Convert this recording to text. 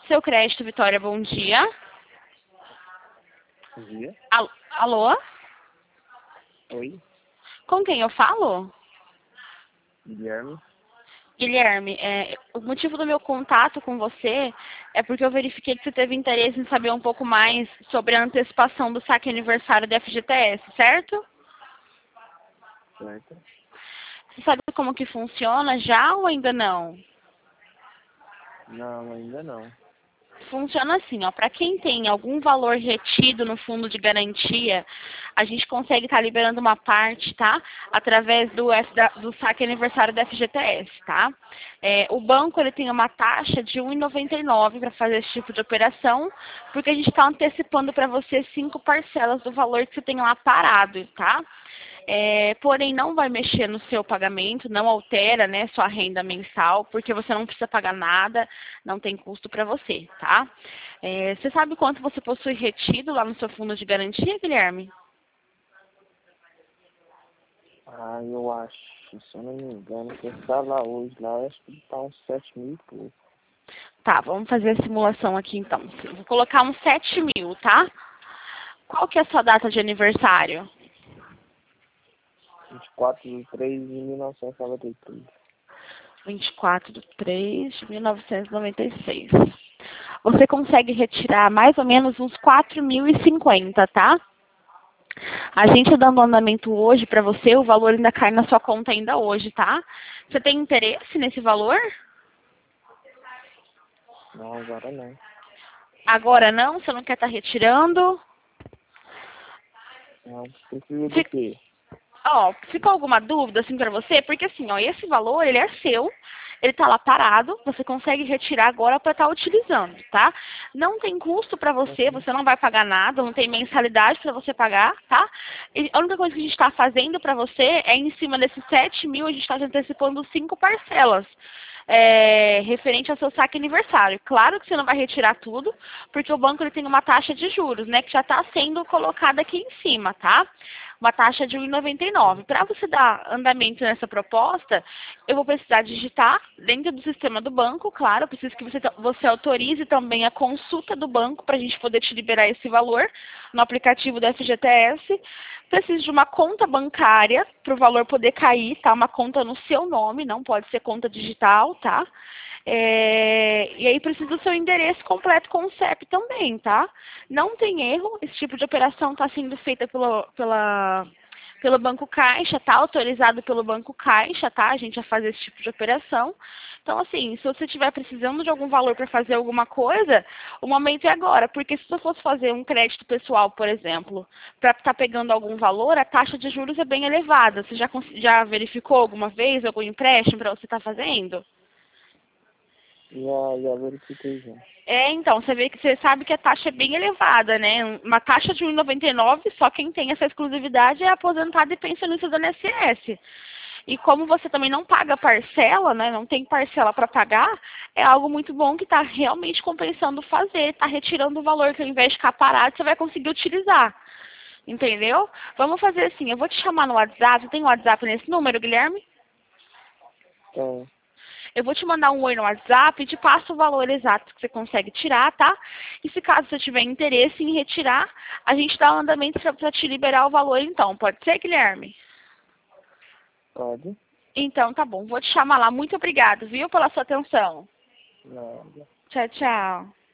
Seu crédito, Vitória, bom dia. Bom dia. Alô? Oi, Com quem eu falo? Guilherme. Guilherme, o motivo do meu contato com você é porque eu verifiquei que você teve interesse em saber um pouco mais sobre a antecipação do saque aniversário da FGTS, certo? Certo? Você sabe como que funciona já ou ainda não? Não, ainda não. Funciona assim, ó, para quem tem algum valor retido no fundo de garantia, a gente consegue estar liberando uma parte, tá? Através do saque aniversário da FGTS, tá? O banco ele tem uma taxa de R$ 1,99 para fazer esse tipo de operação, porque a gente está antecipando para você 5 parcelas do valor que você tem lá parado, tá? Porém, não vai mexer no seu pagamento, não altera, né, sua renda mensal, porque você não precisa pagar nada, não tem custo para você, tá? Você sabe quanto você possui retido lá no seu fundo de garantia, Guilherme? Ah, eu acho, se eu não me engano, que está lá hoje, lá, acho que está uns 7.000 e pouco. Tá, vamos fazer a simulação aqui então. Vou colocar uns 7.000, tá? Qual que é a sua data de aniversário? 24/3/1993. 24/3/1996. Você consegue retirar mais ou menos uns 4.050, tá? A gente dando andamento hoje para você, o valor ainda cai na sua conta ainda hoje, tá? Você tem interesse nesse valor? Não, agora não. Agora não? Você não quer estar retirando? Não, precisa do Fi- quê? Ó, ficou alguma dúvida assim para você? Porque assim, ó, esse valor, ele é seu, ele tá lá parado, você consegue retirar agora para estar utilizando, tá? Não tem custo para você, Uhum. você não vai pagar nada, não tem mensalidade para você pagar, tá? E a única coisa que a gente está fazendo para você é em cima desses 7.000, a gente está antecipando 5 parcelas. Referente ao seu saque aniversário. Claro que você não vai retirar tudo, porque o banco ele tem uma taxa de juros, né, que já está sendo colocada aqui em cima, tá? Uma taxa de 1,99. Para você dar andamento nessa proposta, eu vou precisar digitar dentro do sistema do banco, claro, eu preciso que você autorize também a consulta do banco para a gente poder te liberar esse valor no aplicativo da FGTS. Preciso de uma conta bancária para o valor poder cair, tá? Uma conta no seu nome, não pode ser conta digital, tá? E aí precisa do seu endereço completo com o CEP também, tá? Não tem erro, esse tipo de operação está sendo feita pelo Banco Caixa, tá autorizado pelo Banco Caixa, tá? A gente vai fazer esse tipo de operação. Então, assim, se você estiver precisando de algum valor para fazer alguma coisa, o momento é agora. Porque se você fosse fazer um crédito pessoal, por exemplo, para estar pegando algum valor, a taxa de juros é bem elevada. Você já verificou alguma vez algum empréstimo para você estar fazendo? Já verifiquei já. Então, você vê que você sabe que a taxa é bem elevada, né? Uma taxa de 1,99, só quem tem essa exclusividade é aposentado e pensionista do INSS. E como você também não paga parcela, né? Não tem parcela para pagar, é algo muito bom que está realmente compensando fazer, está retirando o valor que ao invés de ficar parado, você vai conseguir utilizar. Entendeu? Vamos fazer assim, eu vou te chamar no WhatsApp, tem WhatsApp nesse número, Guilherme? Então, Eu vou te mandar um oi no WhatsApp e te passo o valor exato que você consegue tirar, tá? E se caso você tiver interesse em retirar, a gente dá um andamento para te liberar o valor então. Pode ser, Guilherme? pode? Então, tá bom. Vou te chamar lá. Muito obrigado, viu, pela sua atenção. Não. Tchau, tchau.